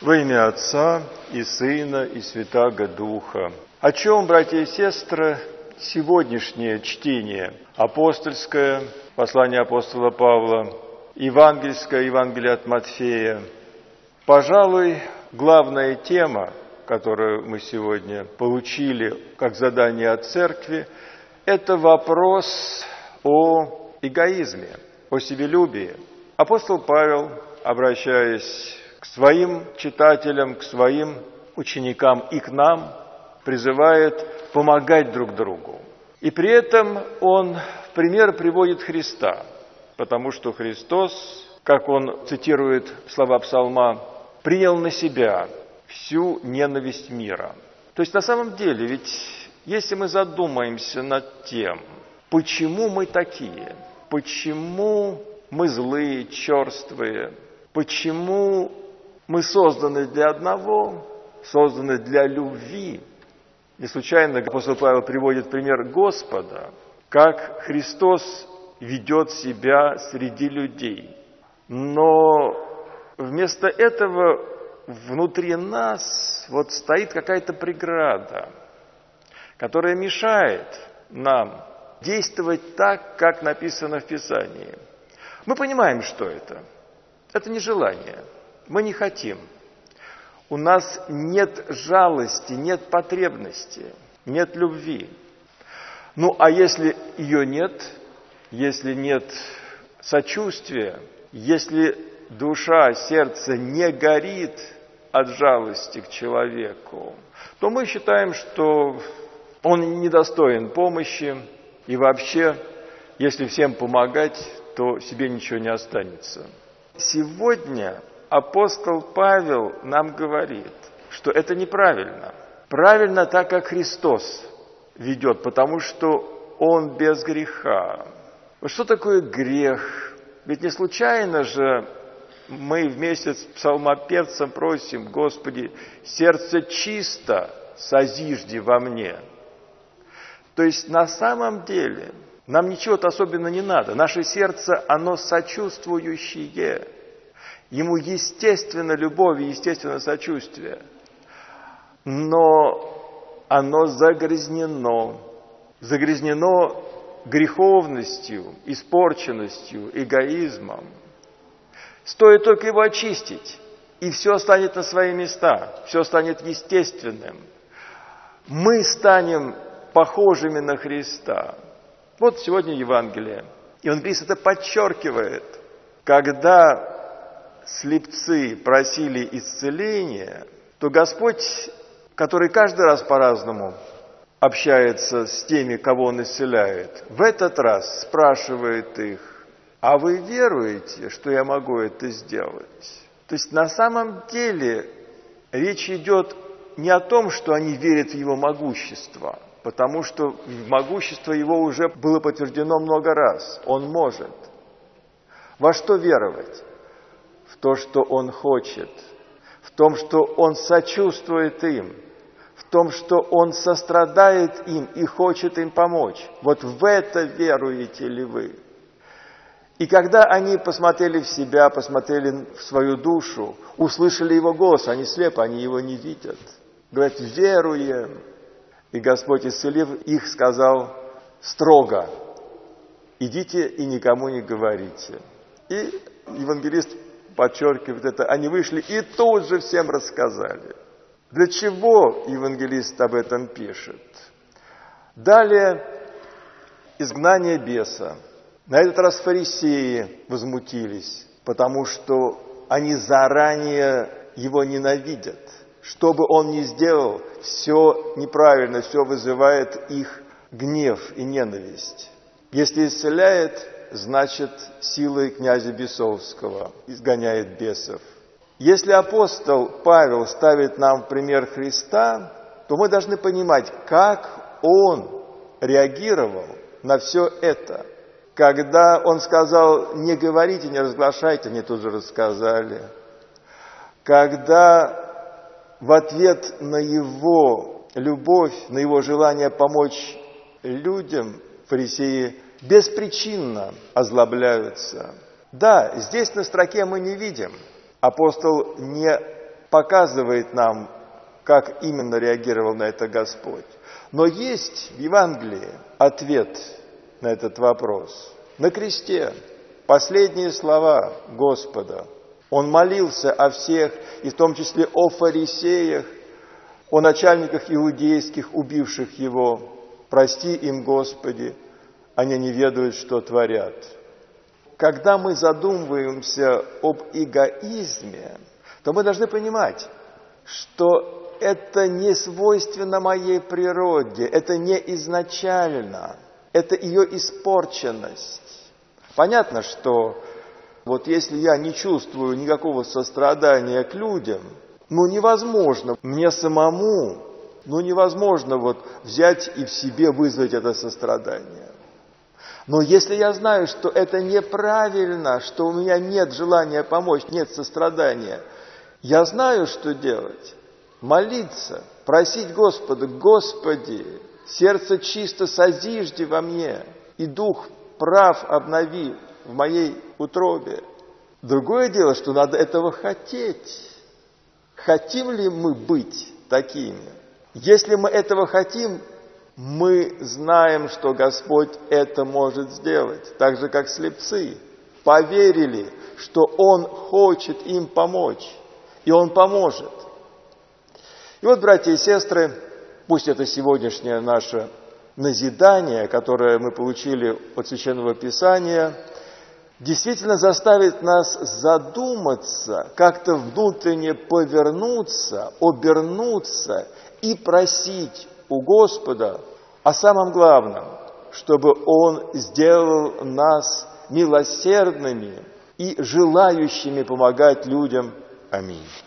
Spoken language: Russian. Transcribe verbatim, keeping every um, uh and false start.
Во имя Отца и Сына и Святаго Духа. О чем, братья и сестры, сегодняшнее чтение апостольское, послание апостола Павла, евангельское, Евангелие от Матфея. Пожалуй, главная тема, которую мы сегодня получили как задание от церкви, это вопрос о эгоизме, о себелюбии. Апостол Павел, обращаясь к своим читателям, к своим ученикам и к нам, призывает помогать друг другу. И при этом он в пример приводит Христа, потому что Христос, как он цитирует слова псалма, принял на себя всю ненависть мира. То есть на самом деле, ведь если мы задумаемся над тем, почему мы такие, почему мы злые, черствые, почему мы созданы для одного, созданы для любви. Не случайно апостол Павел приводит пример Господа, как Христос ведет себя среди людей. Но вместо этого внутри нас вот стоит какая-то преграда, которая мешает нам действовать так, как написано в Писании. Мы понимаем, что это. Это не желание. Мы не хотим. У нас нет жалости, нет потребности, нет любви. Ну, а если ее нет, если нет сочувствия, если душа, сердце не горит от жалости к человеку, то мы считаем, что он недостоин помощи, и вообще, если всем помогать, то себе ничего не останется. Сегодня апостол Павел нам говорит, что это неправильно. Правильно так, как Христос ведет, потому что Он без греха. Что такое грех? Ведь не случайно же мы вместе с псалмопевцем просим: Господи, сердце чисто созижди во мне. То есть на самом деле нам ничего-то особенно не надо. Наше сердце, оно сочувствующее. Ему естественно любовь и естественно сочувствие. Но оно загрязнено. Загрязнено греховностью, испорченностью, эгоизмом. Стоит только его очистить, и все станет на свои места, все станет естественным. Мы станем похожими на Христа. Вот сегодня Евангелие. Евангелист это подчеркивает. Когда слепцы просили исцеления, то Господь, который каждый раз по-разному общается с теми, кого Он исцеляет, в этот раз спрашивает их: а вы веруете, что я могу это сделать? То есть на самом деле речь идет не о том, что они верят в Его могущество, потому что могущество Его уже было подтверждено много раз. Он может. Во что веровать? В то, что Он хочет, в том, что Он сочувствует им, в том, что Он сострадает им и хочет им помочь. Вот в это веруете ли вы? И когда они посмотрели в себя, посмотрели в свою душу, услышали Его голос, они слепы, они Его не видят. Говорят: веруем. И Господь, исцелив их, сказал строго: идите и никому не говорите. И евангелист подчеркивает это, они вышли и тут же всем рассказали. Для чего евангелист об этом пишет? Далее изгнание беса. На этот раз фарисеи возмутились, потому что они заранее его ненавидят. Что бы он ни сделал, все неправильно, все вызывает их гнев и ненависть. Если исцеляет, значит, силой князя Бесовского изгоняет бесов. Если апостол Павел ставит нам в пример Христа, то мы должны понимать, как он реагировал на все это. Когда он сказал: не говорите, не разглашайте, мне тут же рассказали. Когда в ответ на его любовь, на его желание помочь людям, фарисеи беспричинно озлобляются. Да, здесь на строке мы не видим. Апостол не показывает нам, как именно реагировал на это Господь. Но есть в Евангелии ответ на этот вопрос. На кресте последние слова Господа. Он молился о всех, и в том числе о фарисеях, о начальниках иудейских, убивших его. «Прости им, Господи, они не ведают, что творят». Когда мы задумываемся об эгоизме, то мы должны понимать, что это не свойственно моей природе, это не изначально, это ее испорченность. Понятно, что вот если я не чувствую никакого сострадания к людям, ну невозможно мне самому, ну невозможно вот взять и в себе вызвать это сострадание. Но если я знаю, что это неправильно, что у меня нет желания помочь, нет сострадания, я знаю, что делать. Молиться, просить Господа: Господи, сердце чисто созижди во мне, и дух прав обнови в моей утробе. Другое дело, что надо этого хотеть. Хотим ли мы быть такими? Если мы этого хотим, мы знаем, что Господь это может сделать, так же, как слепцы поверили, что Он хочет им помочь, и Он поможет. И вот, братья и сестры, пусть это сегодняшнее наше назидание, которое мы получили от Священного Писания, действительно заставит нас задуматься, как-то внутренне повернуться, обернуться и просить у Господа о самом главном, чтобы Он сделал нас милосердными и желающими помогать людям. Аминь.